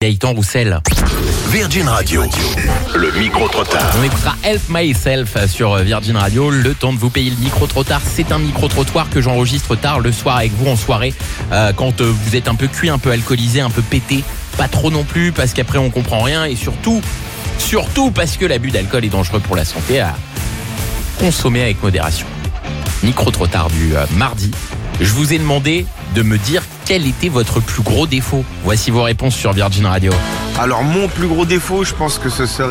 Gaëtan Roussel. Virgin Radio, le micro-trottoir. On écoutera Help Myself sur Virgin Radio. Le temps de vous payer le micro-trottoir. C'est un micro-trottoir que j'enregistre tard le soir avec vous en soirée. Quand vous êtes un peu cuit, un peu alcoolisé, un peu pété. Pas trop non plus parce qu'après on comprend rien. Et surtout parce que l'abus d'alcool est dangereux pour la santé, à consommer avec modération. Micro-trottoir du mardi. Je vous ai demandé de me dire quel était votre plus gros défaut. Voici vos réponses sur Virgin Radio. Alors mon plus gros défaut, je pense que ce serait